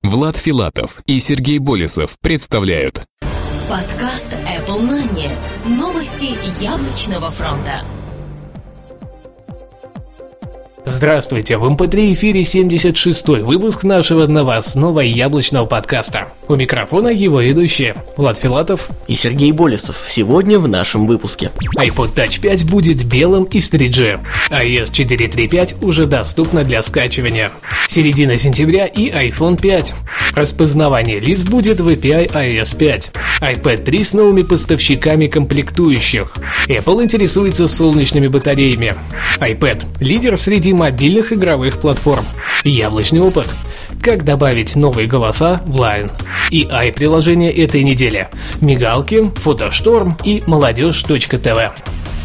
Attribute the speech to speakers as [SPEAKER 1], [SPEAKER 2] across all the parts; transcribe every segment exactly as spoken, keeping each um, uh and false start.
[SPEAKER 1] Влад Филатов и Сергей Болесов представляют
[SPEAKER 2] подкаст Apple Money. Новости яблочного фронта.
[SPEAKER 3] Здравствуйте, в эм пэ три эфире семьдесят шестой выпуск нашего новостного яблочного подкаста. У микрофона его ведущие Влад Филатов
[SPEAKER 4] и Сергей Болесов. Сегодня в нашем выпуске.
[SPEAKER 3] iPod Touch пять будет белым из три джи. ай о эс четыре точка три пять уже доступна для скачивания. Середина сентября и айфон пять. Распознавание лиц будет в эй пи ай ай о эс пять. iPad три с новыми поставщиками комплектующих. Apple интересуется солнечными батареями. iPad – лидер среди мобильных игровых платформ. Яблочный опыт. Как добавить новые голоса в Line. И ай-приложения этой недели. Мигалки, Фотошторм и молодежь точка тэ вэ.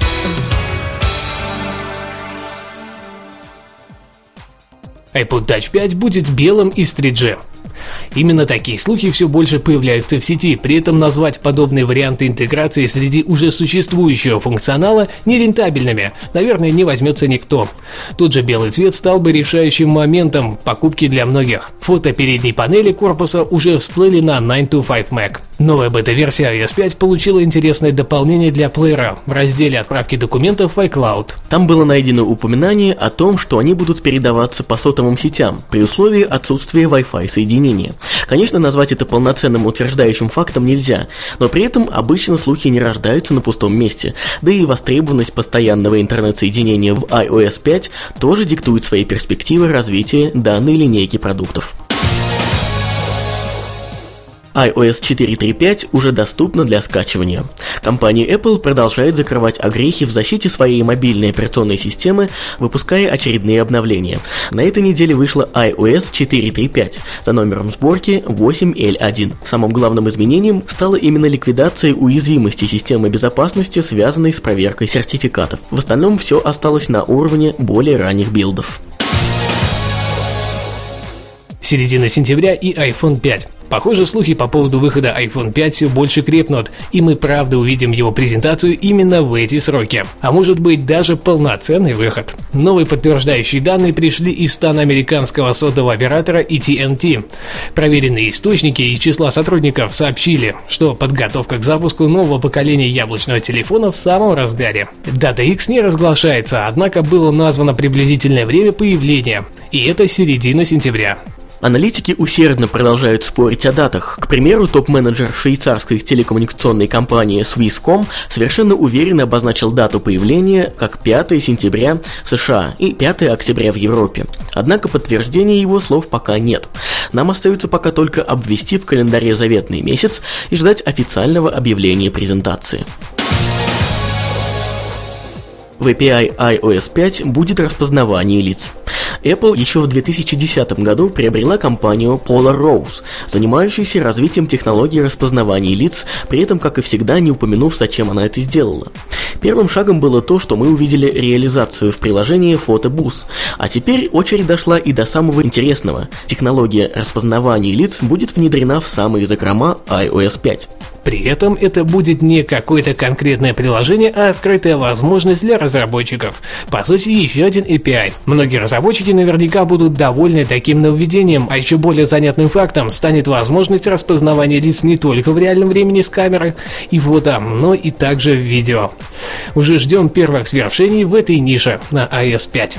[SPEAKER 3] iPod Touch пять будет белым из три джи. Именно такие слухи все больше появляются в сети, при этом назвать подобные варианты интеграции среди уже существующего функционала нерентабельными, наверное, не возьмется никто. Тот же белый цвет стал бы решающим моментом покупки для многих. Фото передней панели корпуса уже всплыли на девять то пять Mac. Новая бета-версия ай о эс пять получила интересное дополнение для плеера в разделе отправки документов в iCloud.
[SPEAKER 4] Там было найдено упоминание о том, что они будут передаваться по сотовым сетям при условии отсутствия Wi-Fi соединения. Конечно, назвать это полноценным утверждающим фактом нельзя, но при этом обычно слухи не рождаются на пустом месте, да и востребованность постоянного интернет-соединения в ай о эс пять тоже диктует свои перспективы развития данной линейки продуктов. ай о эс четыре точка три пять уже доступна для скачивания. Компания Apple продолжает закрывать огрехи в защите своей мобильной операционной системы, выпуская очередные обновления. На этой неделе вышла ай о эс четыре точка три пять за номером сборки восемь эл один. Самым главным изменением стала именно ликвидация уязвимости системы безопасности, связанной с проверкой сертификатов. В остальном все осталось на уровне более ранних билдов.
[SPEAKER 3] Середина сентября и айфон пять. Похоже, слухи по поводу выхода айфон пять все больше крепнут, и мы правда увидим его презентацию именно в эти сроки. А может быть даже полноценный выход. Новые подтверждающие данные пришли из стана американского сотового оператора и ти эн ти. Проверенные источники из числа сотрудников сообщили, что подготовка к запуску нового поколения яблочного телефона в самом разгаре. Дата X не разглашается, однако было названо приблизительное время появления, и это середина сентября.
[SPEAKER 4] Аналитики усердно продолжают спорить о датах. К примеру, топ-менеджер швейцарской телекоммуникационной компании Swisscom совершенно уверенно обозначил дату появления как пятое сентября в США и пятое октября в Европе. Однако подтверждения его слов пока нет. Нам остается пока только обвести в календаре заветный месяц и ждать официального объявления презентации. В эй пи ай ай о эс пять будет распознавание лиц. Apple еще в две тысячи десятом году приобрела компанию Polar Rose, занимающуюся развитием технологии распознавания лиц, при этом, как и всегда, не упомянув, зачем она это сделала. Первым шагом было то, что мы увидели реализацию в приложении Photo-Booth, а теперь очередь дошла и до самого интересного. Технология распознавания лиц будет внедрена в самые закрома ай о эс пять.
[SPEAKER 3] При этом это будет не какое-то конкретное приложение, а открытая возможность для разработчиков. По сути, еще один эй пи ай. Многие разработчики наверняка будут довольны таким нововведением, а еще более занятным фактом станет возможность распознавания лиц не только в реальном времени с камеры и фото, но и также в видео. Уже ждем первых свершений в этой нише на ай о эс пять.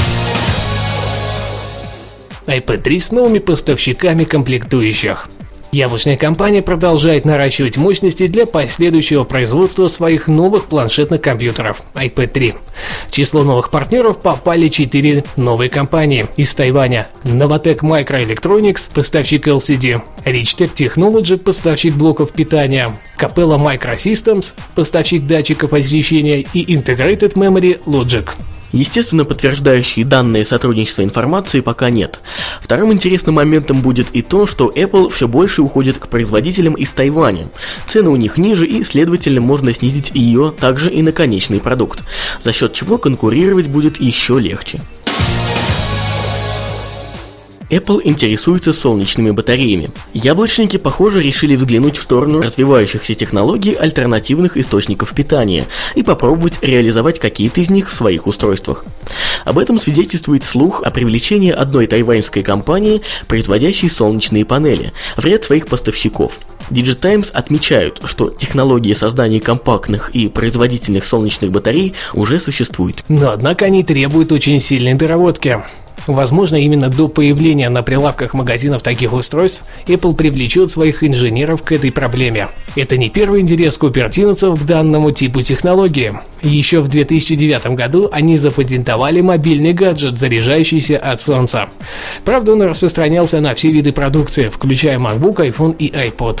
[SPEAKER 3] iPad три с новыми поставщиками комплектующих. Яблочная компания продолжает наращивать мощности для последующего производства своих новых планшетных компьютеров iPad три. В число новых партнеров попали четыре новые компании из Тайваня: Novatec Microelectronics, поставщик эл си ди, Richter Technology, поставщик блоков питания, Capella Microsystems, поставщик датчиков освещения и Integrated Memory Logic.
[SPEAKER 4] Естественно, подтверждающие данные сотрудничества информации пока нет. Вторым интересным моментом будет и то, что Apple все больше уходит к производителям из Тайваня. Цены у них ниже, и, следовательно, можно снизить ее также и на конечный продукт, за счет чего конкурировать будет еще легче. Apple интересуется солнечными батареями. Яблочники, похоже, решили взглянуть в сторону развивающихся технологий альтернативных источников питания и попробовать реализовать какие-то из них в своих устройствах. Об этом свидетельствует слух о привлечении одной тайваньской компании, производящей солнечные панели, в ряд своих поставщиков. Digitimes отмечают, что технологии создания компактных и производительных солнечных батарей уже существуют.
[SPEAKER 3] Но однако они требуют очень сильной доработки. Возможно, именно до появления на прилавках магазинов таких устройств Apple привлечет своих инженеров к этой проблеме. Это не первый интерес купертиновцев к данному типу технологии. Еще в две тысячи девятом году они запатентовали мобильный гаджет, заряжающийся от солнца. Правда, он распространялся на все виды продукции, включая MacBook, iPhone и iPod.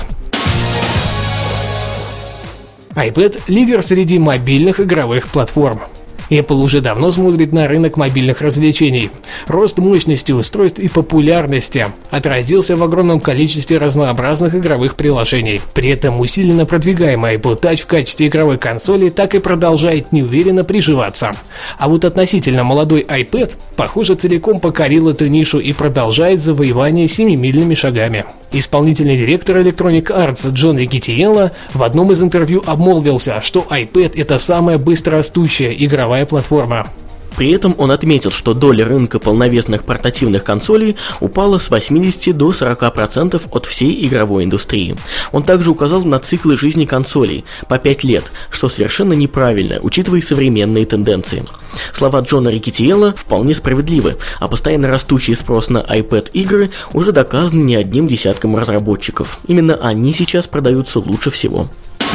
[SPEAKER 3] iPad – лидер среди мобильных игровых платформ. Apple уже давно смотрит на рынок мобильных развлечений. Рост мощности устройств и популярности отразился в огромном количестве разнообразных игровых приложений. При этом усиленно продвигаемый iPod Touch в качестве игровой консоли так и продолжает неуверенно приживаться. А вот относительно молодой iPad, похоже, целиком покорил эту нишу и продолжает завоевание семимильными шагами. Исполнительный директор Electronic Arts Джон Рикетиелло в одном из интервью обмолвился, что iPad – это самая быстрорастущая игровая платформа.
[SPEAKER 4] При этом он отметил, что доля рынка полновесных портативных консолей упала с восьмидесяти до сорока процентов от всей игровой индустрии. Он также указал на циклы жизни консолей по пять лет, что совершенно неправильно, учитывая современные тенденции. Слова Джона Рикетиелло вполне справедливы, а постоянно растущий спрос на iPad-игры уже доказан не одним десятком разработчиков. Именно они сейчас продаются лучше всего.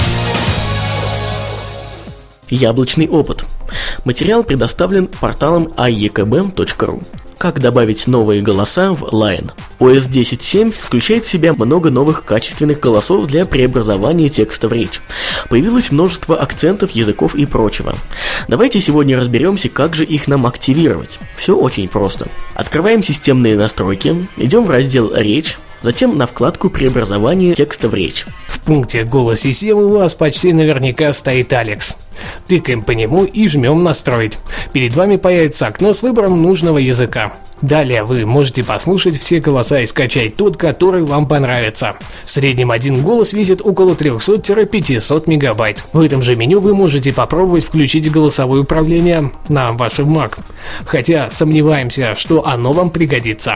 [SPEAKER 4] Яблочный опыт. Материал предоставлен порталом ай и кей би точка ру. Как добавить новые голоса в Line? о эс десять точка семь включает в себя много новых качественных голосов для преобразования текста в речь. Появилось множество акцентов, языков и прочего. Давайте сегодня разберемся, как же их нам активировать. Все очень просто. Открываем системные настройки, идем в раздел «Речь», затем на вкладку «Преобразование текста в речь».
[SPEAKER 3] В пункте «Голос системы» у вас почти наверняка стоит Алекс. Тыкаем по нему и жмем «Настроить». Перед вами появится окно с выбором нужного языка. Далее вы можете послушать все голоса и скачать тот, который вам понравится. В среднем один голос весит около триста-пятьсот мегабайт. В этом же меню вы можете попробовать включить голосовое управление на вашем Mac. Хотя сомневаемся, что оно вам пригодится.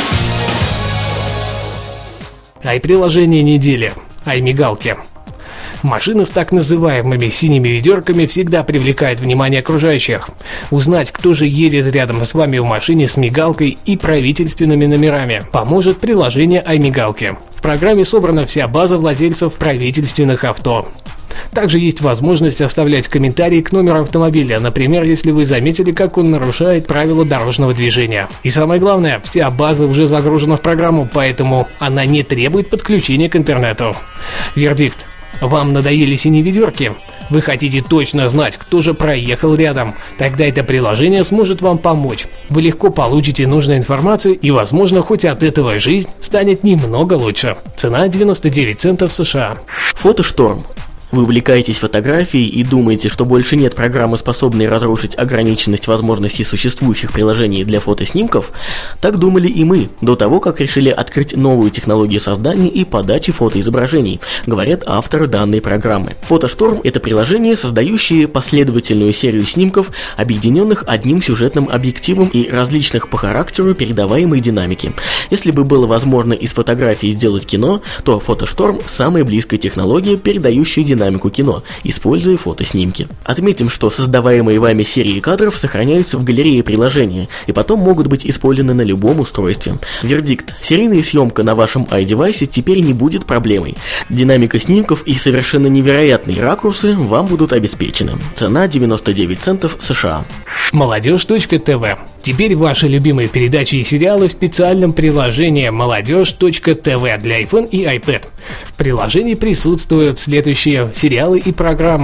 [SPEAKER 3] Ай-приложение недели. Ай-мигалки. Машина с так называемыми синими ведерками всегда привлекает внимание окружающих. Узнать, кто же едет рядом с вами в машине с мигалкой и правительственными номерами, поможет приложение Ай-мигалки. В программе собрана вся база владельцев правительственных авто. Также есть возможность оставлять комментарии к номеру автомобиля, например, если вы заметили, как он нарушает правила дорожного движения. И самое главное, вся база уже загружена в программу, поэтому она не требует подключения к интернету. Вердикт. Вам надоели синие ведерки? Вы хотите точно знать, кто же проехал рядом? Тогда это приложение сможет вам помочь. Вы легко получите нужную информацию и, возможно, хоть от этого жизнь станет немного лучше. Цена девяносто девять центов США.
[SPEAKER 4] Фотошторм. Вы увлекаетесь фотографией и думаете, что больше нет программы, способной разрушить ограниченность возможностей существующих приложений для фотоснимков? Так думали и мы, до того, как решили открыть новую технологию создания и подачи фотоизображений, говорят авторы данной программы. Фотошторм – это приложение, создающее последовательную серию снимков, объединенных одним сюжетным объективом и различных по характеру передаваемой динамики. Если бы было возможно из фотографии сделать кино, то фотошторм – самая близкая технология, передающая динамику динамику кино, используя фотоснимки. Отметим, что создаваемые вами серии кадров сохраняются в галерее приложения и потом могут быть использованы на любом устройстве. Вердикт. Серийная съемка на вашем iDevice теперь не будет проблемой. Динамика снимков и совершенно невероятные ракурсы вам будут обеспечены. Цена девяносто девять центов США.
[SPEAKER 3] Молодежь точка тв. Теперь ваши любимые передачи и сериалы в специальном приложении Молодежь точка тв для iPhone и iPad. В приложении присутствуют следующие сериалы и программы: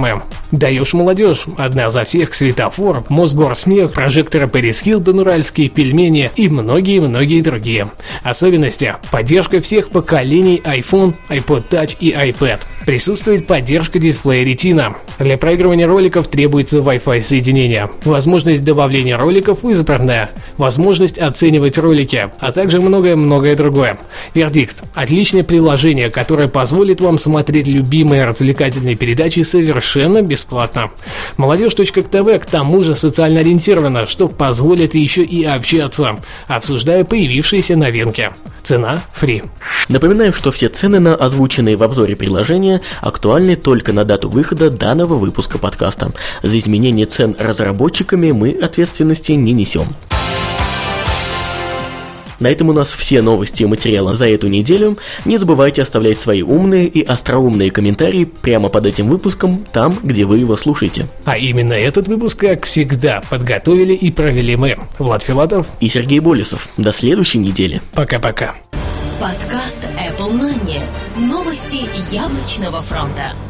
[SPEAKER 3] Даешь молодежь, одна за всех, светофор, Мосгорсмех, прожекторы Пэрис Хилтон, уральские пельмени и многие-многие другие. Особенности – поддержка всех поколений iPhone, iPod Touch и iPad. Присутствует поддержка дисплея Retina. Для проигрывания роликов требуется Wi-Fi соединение. Возможность добавления роликов избранная. Возможность оценивать ролики, а также многое-многое другое. Вердикт – отличное приложение, которое позволит вам смотреть любимые развлекательные передачи совершенно бесплатно. Молодежь точка тв к тому же социально ориентирована, что позволит еще и общаться, обсуждая появившиеся новинки. Цена фри.
[SPEAKER 4] Напоминаю, что все цены на озвученные в обзоре приложения актуальны только на дату выхода данного выпуска подкаста. За изменение цен разработчиками мы ответственности не несем. На этом у нас все новости и материалы за эту неделю. Не забывайте оставлять свои умные и остроумные комментарии прямо под этим выпуском, там, где вы его слушаете.
[SPEAKER 3] А именно этот выпуск, как всегда, подготовили и провели мы, Влад Филатов
[SPEAKER 4] и Сергей Болесов. До следующей недели.
[SPEAKER 3] Пока-пока.
[SPEAKER 2] Подкаст Apple Money. Новости яблочного фронта.